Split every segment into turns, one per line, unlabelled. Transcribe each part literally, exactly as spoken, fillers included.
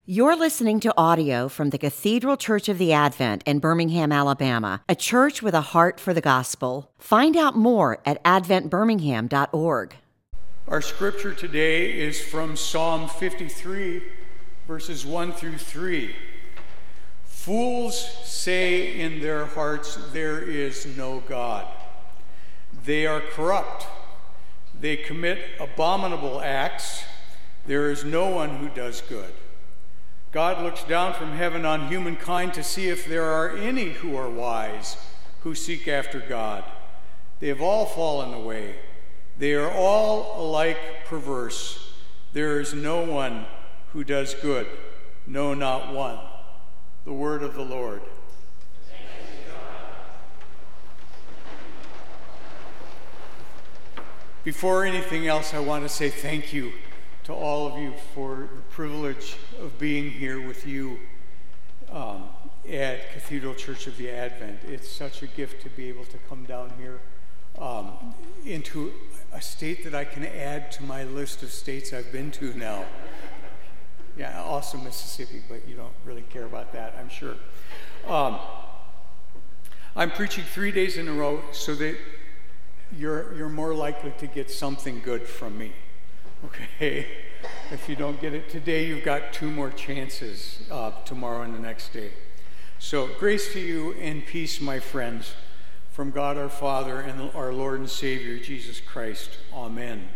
You're listening to audio from the Cathedral Church of the Advent in Birmingham, Alabama, a church with a heart for the gospel. Find out more at advent birmingham dot org.
Our scripture today is from Psalm fifty-three, verses one through three. Fools say in their hearts, there is no God. They are corrupt. They commit abominable acts. There is no one who does good. God looks down from heaven on humankind to see if there are any who are wise, who seek after God. They have all fallen away. They are all alike perverse. There is no one who does good, no, not one. The word of the Lord. Before anything else, I want to say thank you to all of you for the privilege of being here with you um, at Cathedral Church of the Advent. It's such a gift to be able to come down here um, into a state that I can add to my list of states I've been to now. Yeah, also Mississippi, but you don't really care about that, I'm sure. Um, I'm preaching three days in a row so that you're, you're more likely to get something good from me. Okay, if you don't get it today, you've got two more chances uh, tomorrow and the next day. So grace to you and peace, my friends, from God our Father and our Lord and Savior, Jesus Christ. Amen.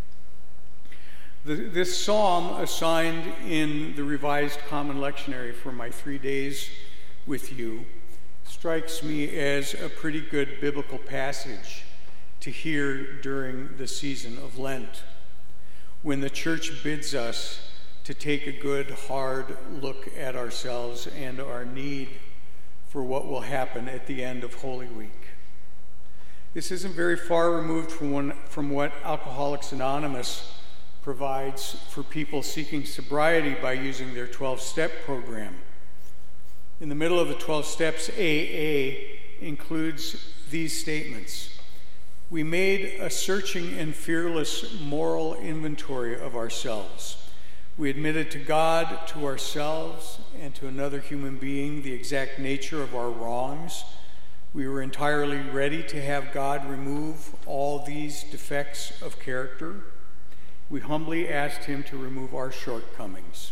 The, this psalm assigned in the Revised Common Lectionary for my three days with you strikes me as a pretty good biblical passage to hear during the season of Lent, when the church bids us to take a good, hard look at ourselves and our need for what will happen at the end of Holy Week. This isn't very far removed from, one, from what Alcoholics Anonymous provides for people seeking sobriety by using their twelve-step program. In the middle of the twelve steps, A A includes these statements. We made a searching and fearless moral inventory of ourselves. We admitted to God, to ourselves, and to another human being the exact nature of our wrongs. We were entirely ready to have God remove all these defects of character. We humbly asked him to remove our shortcomings.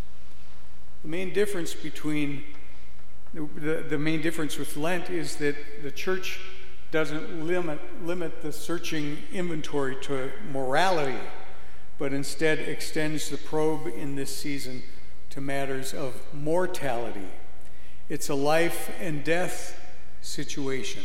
The main difference between, the, the main difference with Lent is that the church doesn't limit, limit the searching inventory to morality, but instead extends the probe in this season to matters of mortality. It's a life and death situation.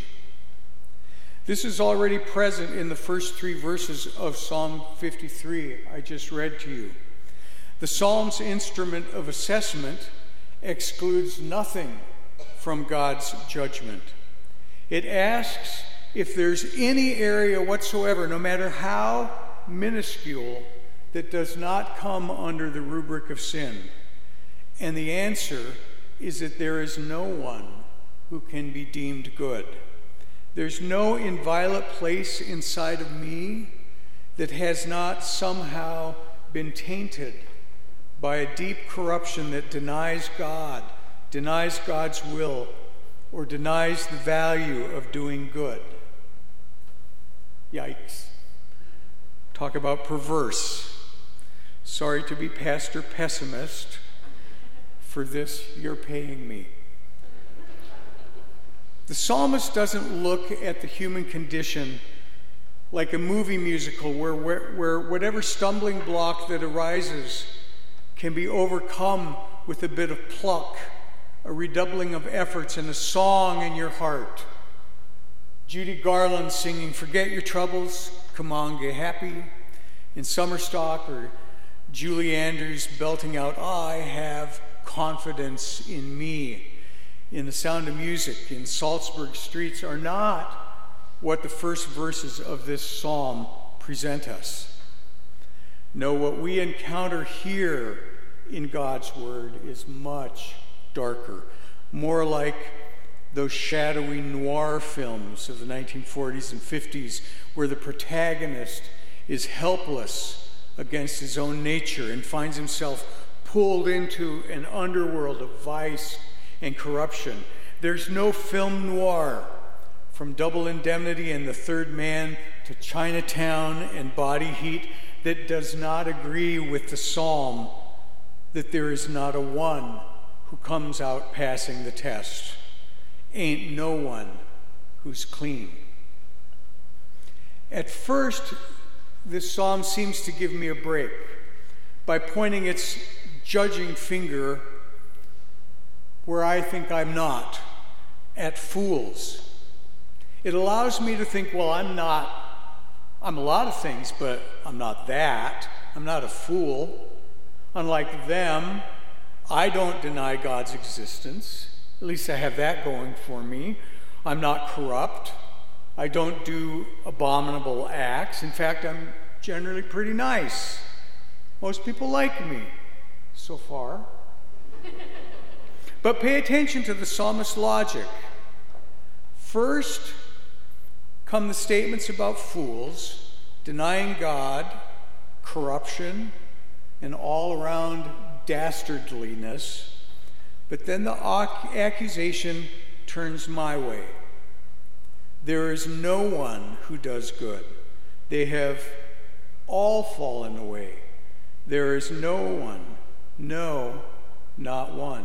This is already present in the first three verses of Psalm fifty-three I just read to you. The Psalm's instrument of assessment excludes nothing from God's judgment. It asks if there's any area whatsoever, no matter how minuscule, that does not come under the rubric of sin. And the answer is that there is no one who can be deemed good. There's no inviolate place inside of me that has not somehow been tainted by a deep corruption that denies God, denies God's will, or denies the value of doing good. Yikes. Talk about perverse. Sorry to be Pastor Pessimist. For this, you're paying me. The psalmist doesn't look at the human condition like a movie musical where, where, where whatever stumbling block that arises can be overcome with a bit of pluck, a redoubling of efforts, and a song in your heart. Judy Garland singing, "Forget your troubles, come on, get happy," in Summerstock, or Julie Andrews belting out, "I have confidence in me," in The Sound of Music, in Salzburg Streets, are not what the first verses of this psalm present us. No, what we encounter here in God's word is much darker, more like those shadowy noir films of the nineteen forties and fifties where the protagonist is helpless against his own nature and finds himself pulled into an underworld of vice and corruption. There's no film noir, from Double Indemnity and The Third Man to Chinatown and Body Heat, that does not agree with the psalm that there is not a one who comes out passing the test. Ain't no one who's clean. At first, this psalm seems to give me a break by pointing its judging finger where I think I'm not, at fools. It allows me to think, well, I'm not, I'm a lot of things, but I'm not that. I'm not a fool. Unlike them, I don't deny God's existence. At least I have that going for me. I'm not corrupt. I don't do abominable acts. In fact, I'm generally pretty nice. Most people like me so far. But pay attention to the psalmist's logic. First come the statements about fools, denying God, corruption, and all-around dastardliness. But then the accusation turns my way. There is no one who does good. They have all fallen away. There is no one, no, not one.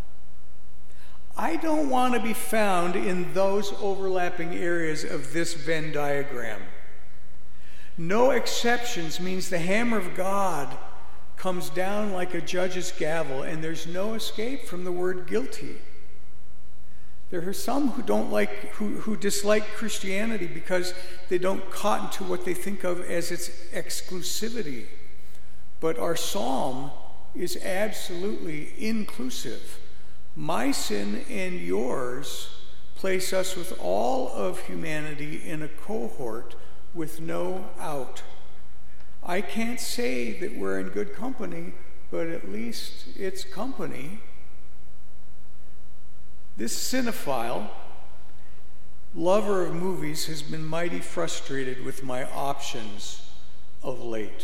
I don't want to be found in those overlapping areas of this Venn diagram. No exceptions means the hammer of God comes down like a judge's gavel, and there's no escape from the word guilty. There are some who don't like, who, who dislike Christianity because they don't cotton to what they think of as its exclusivity. But our psalm is absolutely inclusive. My sin and yours place us with all of humanity in a cohort with no out. I can't say that we're in good company, but at least it's company. This cinephile, lover of movies, has been mighty frustrated with my options of late.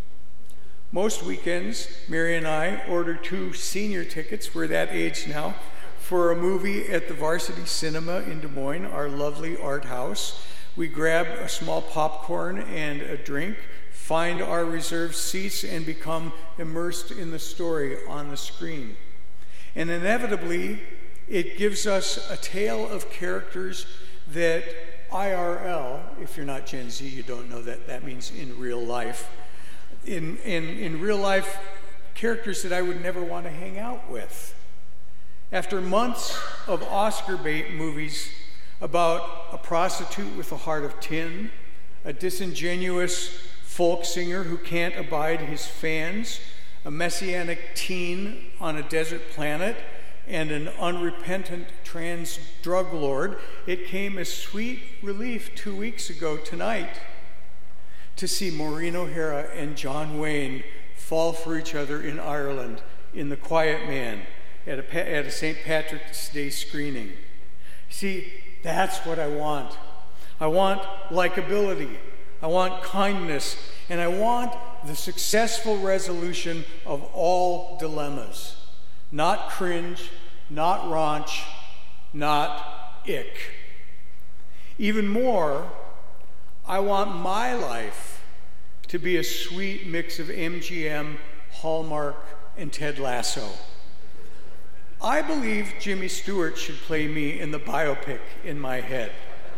Most weekends, Mary and I order two senior tickets, we're that age now, for a movie at the Varsity Cinema in Des Moines, our lovely art house. We grab a small popcorn and a drink, find our reserved seats, and become immersed in the story on the screen. And inevitably, it gives us a tale of characters that I R L, if you're not Gen Z, you don't know that that means in real life, in, in, in real life, characters that I would never want to hang out with. After months of Oscar bait movies about a prostitute with a heart of tin, a disingenuous folk singer who can't abide his fans, a messianic teen on a desert planet, and an unrepentant trans drug lord, it came as sweet relief two weeks ago tonight to see Maureen O'Hara and John Wayne fall for each other in Ireland in The Quiet Man at a, at a Saint Patrick's Day screening. See, that's what I want. I want likability. I want kindness. And I want the successful resolution of all dilemmas. Not cringe, not raunch, not ick. Even more, I want my life to be a sweet mix of M G M, Hallmark, and Ted Lasso. I believe Jimmy Stewart should play me in the biopic in my head.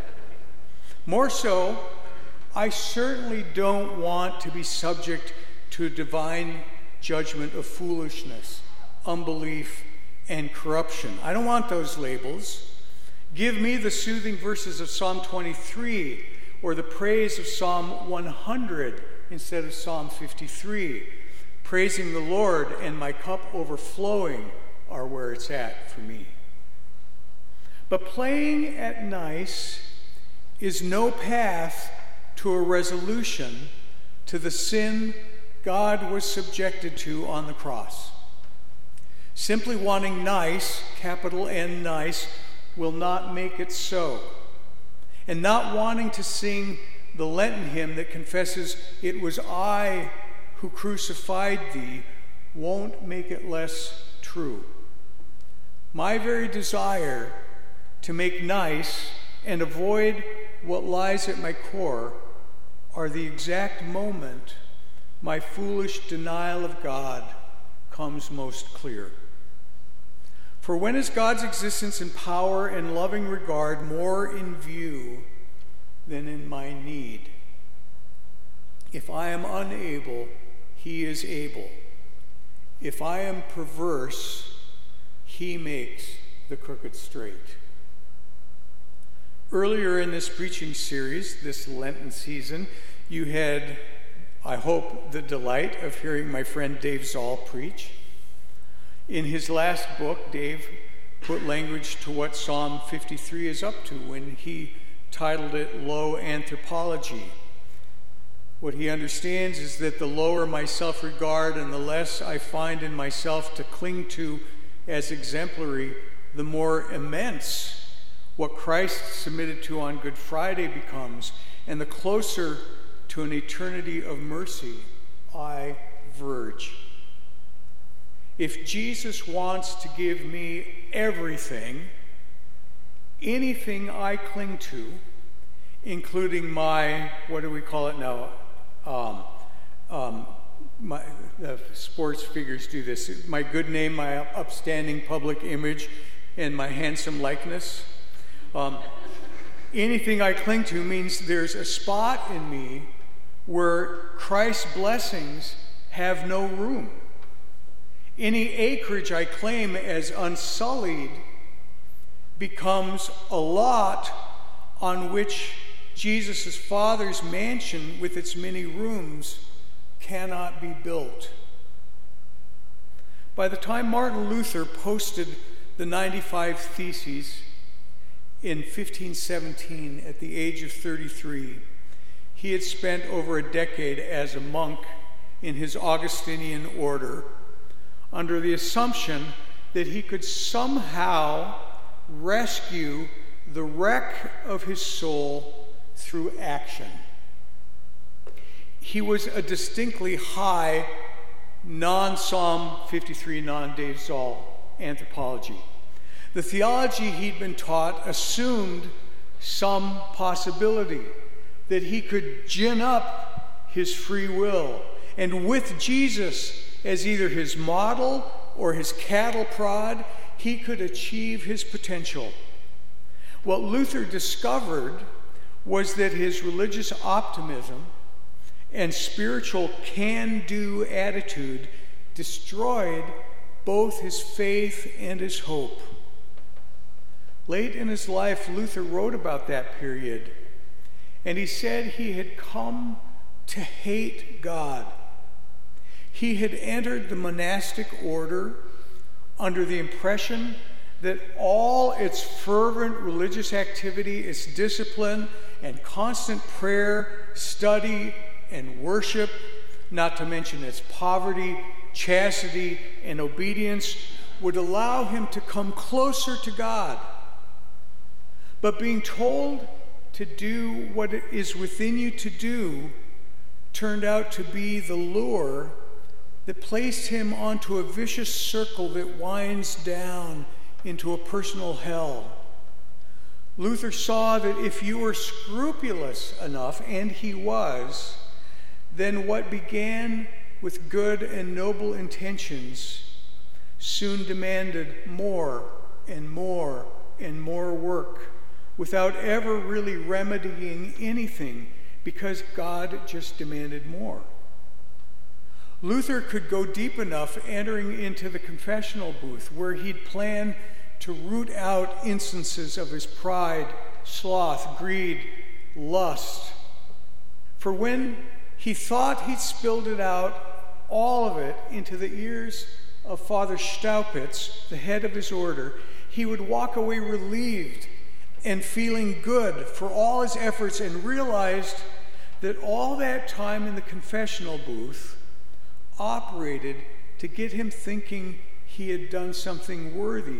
More so, I certainly don't want to be subject to a divine judgment of foolishness, unbelief, and corruption. I don't want those labels. Give me the soothing verses of Psalm twenty-three or the praise of Psalm one hundred instead of Psalm fifty-three. Praising the Lord and my cup overflowing are where it's at for me. But playing at nice is no path to a resolution to the sin God was subjected to on the cross. Simply wanting nice, capital N nice, will not make it so. And not wanting to sing the Lenten hymn that confesses, "It was I who crucified thee," won't make it less true. My very desire to make nice and avoid what lies at my core are the exact moment my foolish denial of God comes most clear. For when is God's existence and power and loving regard more in view than in my need? If I am unable, he is able. If I am perverse, he makes the crooked straight. Earlier in this preaching series, this Lenten season, you had, I hope, the delight of hearing my friend Dave Zoll preach. In his last book, Dave put language to what Psalm fifty-three is up to when he titled it Low Anthropology. What he understands is that the lower my self-regard and the less I find in myself to cling to as exemplary, the more immense what Christ submitted to on Good Friday becomes, and the closer to an eternity of mercy I verge. If Jesus wants to give me everything, anything I cling to, including my, what do we call it now? Um, um, my, the sports figures do this. My good name, my upstanding public image, and my handsome likeness. Um, anything I cling to means there's a spot in me where Christ's blessings have no room. Any acreage I claim as unsullied becomes a lot on which Jesus' Father's mansion with its many rooms cannot be built. By the time Martin Luther posted the ninety-five Theses in fifteen seventeen at the age of thirty-three, he had spent over a decade as a monk in his Augustinian order under the assumption that he could somehow rescue the wreck of his soul through action. He was a distinctly high, non-Psalm fifty-three, non-Dave Zoll anthropology. The theology he'd been taught assumed some possibility that he could gin up his free will, and with Jesus as either his model or his cattle prod, he could achieve his potential. What Luther discovered was that his religious optimism and spiritual can-do attitude destroyed both his faith and his hope. Late in his life, Luther wrote about that period, and he said he had come to hate God. He had entered the monastic order under the impression that all its fervent religious activity, its discipline and constant prayer, study, and worship, not to mention its poverty, chastity, and obedience, would allow him to come closer to God. But being told to do what is within you to do turned out to be the lure that placed him onto a vicious circle that winds down into a personal hell. Luther saw that if you were scrupulous enough, and he was, then what began with good and noble intentions soon demanded more and more and more work without ever really remedying anything, because God just demanded more. Luther could go deep enough entering into the confessional booth where he'd planned to root out instances of his pride, sloth, greed, lust. For when he thought he'd spilled it out, all of it, into the ears of Father Staupitz, the head of his order, he would walk away relieved and feeling good for all his efforts, and realized that all that time in the confessional booth operated to get him thinking he had done something worthy.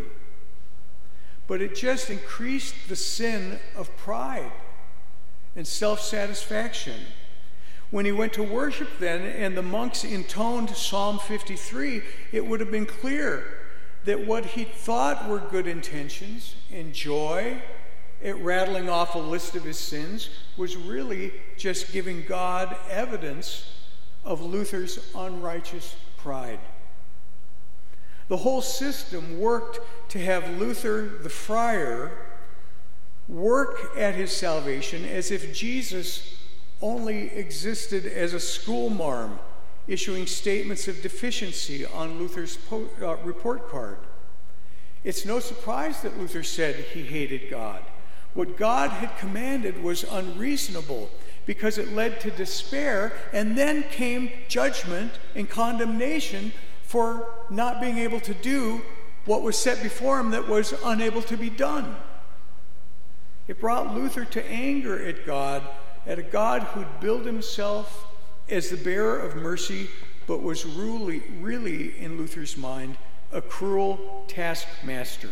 But it just increased the sin of pride and self-satisfaction. When he went to worship then and the monks intoned Psalm fifty-three, it would have been clear that what he thought were good intentions and joy at rattling off a list of his sins was really just giving God evidence of Luther's unrighteous pride. The whole system worked to have Luther the friar work at his salvation as if Jesus only existed as a schoolmarm, issuing statements of deficiency on Luther's po- uh, report card. It's no surprise that Luther said he hated God. What God had commanded was unreasonable because it led to despair, and then came judgment and condemnation for not being able to do what was set before him that was unable to be done. It brought Luther to anger at God, at a God who'd billed himself as the bearer of mercy, but was really, really, in Luther's mind, a cruel taskmaster.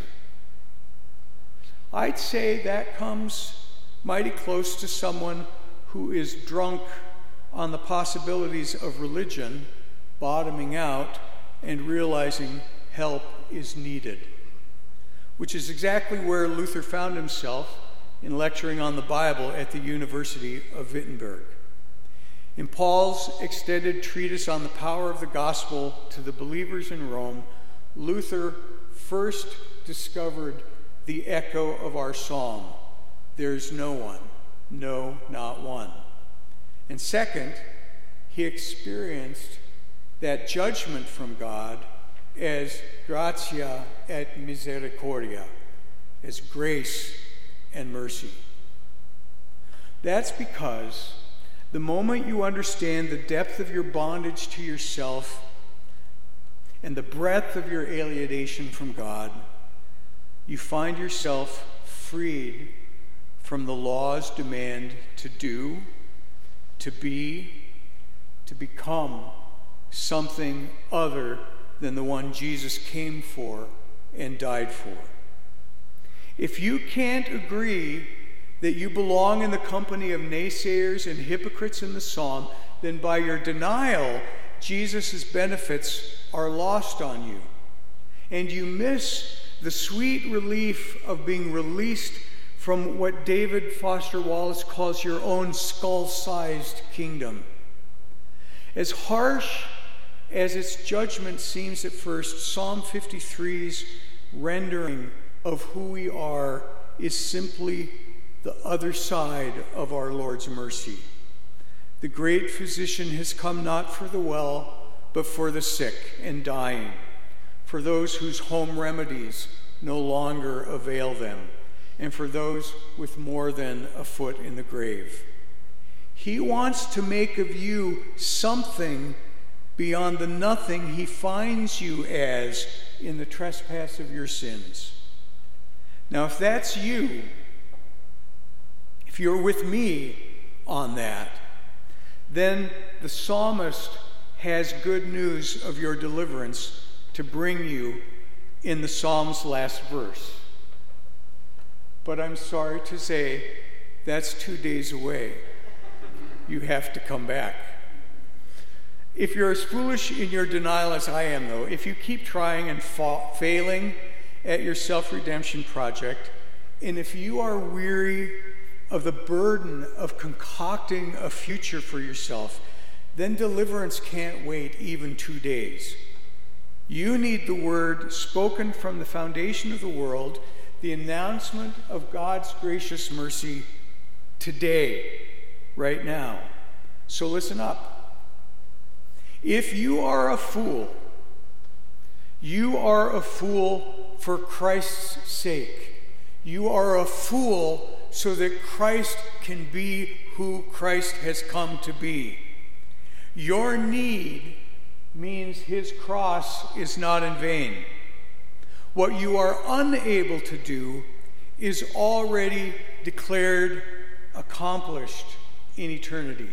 I'd say that comes mighty close to someone who is drunk on the possibilities of religion, bottoming out, and realizing help is needed, which is exactly where Luther found himself in lecturing on the Bible at the University of Wittenberg. In Paul's extended treatise on the power of the gospel to the believers in Rome, Luther first discovered the echo of our psalm, "There's no one, no, not one." And second, he experienced that judgment from God as gratia et misericordia, as grace and mercy. That's because the moment you understand the depth of your bondage to yourself and the breadth of your alienation from God, you find yourself freed from the law's demand to do, to be, to become something other than the one Jesus came for and died for. If you can't agree that you belong in the company of naysayers and hypocrites in the psalm, then by your denial, Jesus' benefits are lost on you. And you miss the sweet relief of being released from what David Foster Wallace calls your own skull-sized kingdom. As harsh as its judgment seems at first, Psalm fifty-three's rendering of who we are is simply the other side of our Lord's mercy. The great physician has come not for the well, but for the sick and dying, for those whose home remedies no longer avail them, and for those with more than a foot in the grave. He wants to make of you something beyond the nothing he finds you as in the trespass of your sins. Now, if that's you, if you're with me on that, then the psalmist has good news of your deliverance to bring you in the psalm's last verse. But I'm sorry to say, that's two days away. You have to come back. If you're as foolish in your denial as I am, though, if you keep trying and fa- failing at your self-redemption project, and if you are weary of the burden of concocting a future for yourself, then deliverance can't wait even two days. You need the word spoken from the foundation of the world, the announcement of God's gracious mercy today, right now. So listen up. If you are a fool, you are a fool for Christ's sake. You are a fool so that Christ can be who Christ has come to be. Your need means his cross is not in vain. What you are unable to do is already declared accomplished in eternity.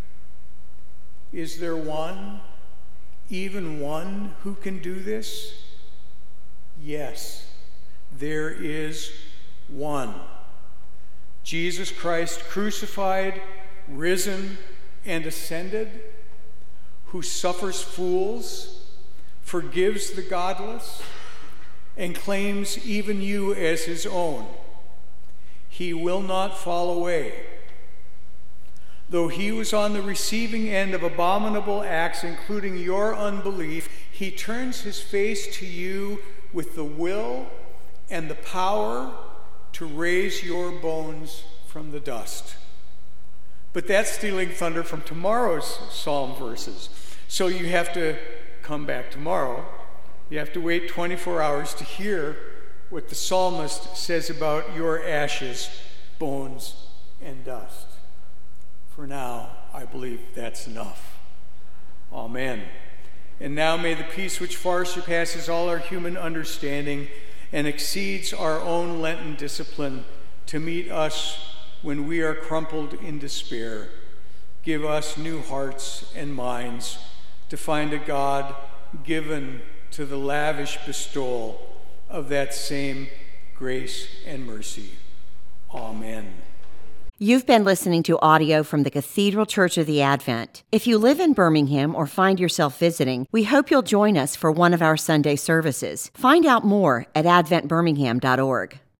Is there one, even one, who can do this? Yes, there is one. Jesus Christ, crucified, risen, and ascended, who suffers fools, forgives the godless, and claims even you as his own. He will not fall away. Though he was on the receiving end of abominable acts, including your unbelief, he turns his face to you with the will and the power to raise your bones from the dust. But that's stealing thunder from tomorrow's psalm verses. So you have to come back tomorrow. You have to wait twenty-four hours to hear what the psalmist says about your ashes, bones, and dust. For now, I believe that's enough. Amen. And now may the peace which far surpasses all our human understanding and exceeds our own Lenten discipline to meet us when we are crumpled in despair, give us new hearts and minds to find a God given to the lavish bestowal of that same grace and mercy. Amen.
You've been listening to audio from the Cathedral Church of the Advent. If you live in Birmingham or find yourself visiting, we hope you'll join us for one of our Sunday services. Find out more at advent birmingham dot org.